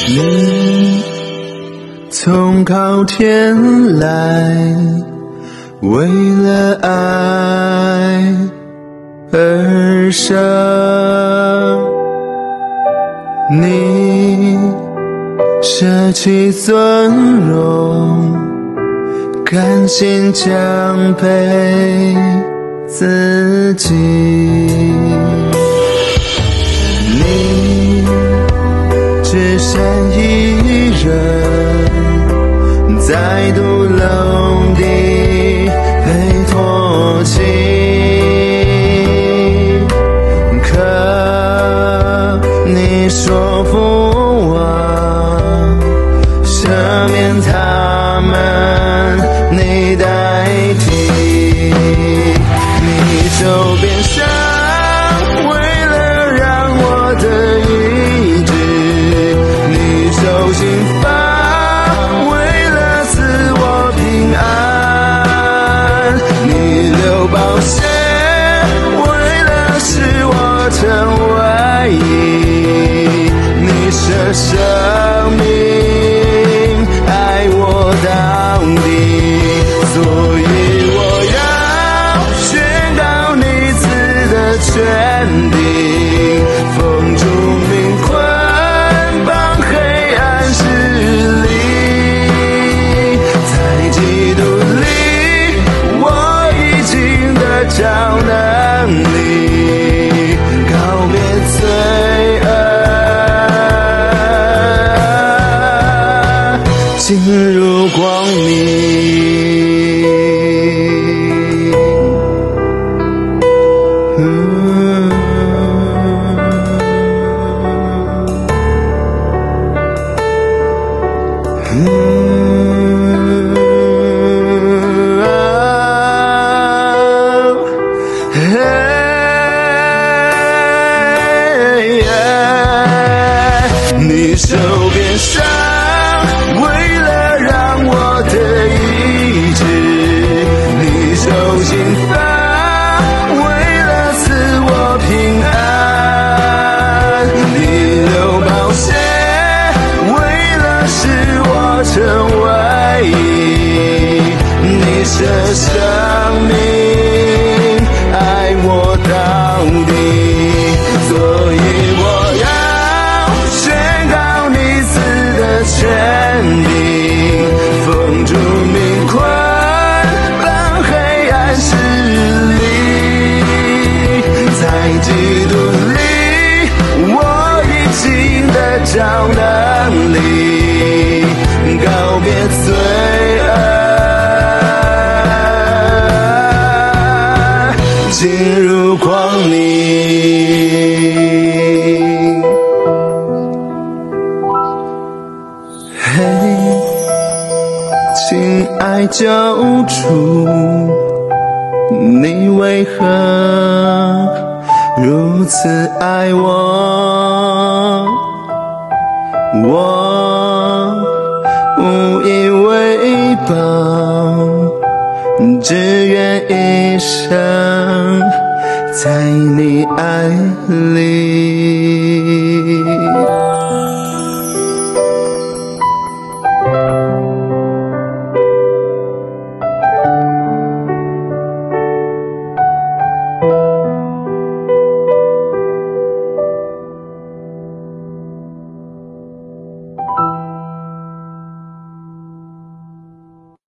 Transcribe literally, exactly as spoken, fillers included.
你从靠天来，为了爱而生，你舍弃尊荣，甘心降卑自己。你只身一人，在独楼地被唾弃，可你说服我赦免他们，你代替，你手边上为了让我得医治，你受刑罚为了赐我平安，你流宝血为了使我成为义，你舍生命爱我到底，所以我要宣告你赐的权柄，封住命捆绑黑暗势力，在基督里我已经得着能力，告别罪恶，进入光明。你手边上为了让我得医治，你受刑罚为了赐我平安，你流宝血为了使我成为义，你舍生命爱我到底，所以我要宣告你赐的权柄，封住命捆绑黑暗势力，在基督里我已经得着能力，告别罪恶，进入光明。嘿，亲爱救主，你为何如此爱我？我无以为报，只愿一生在你爱里。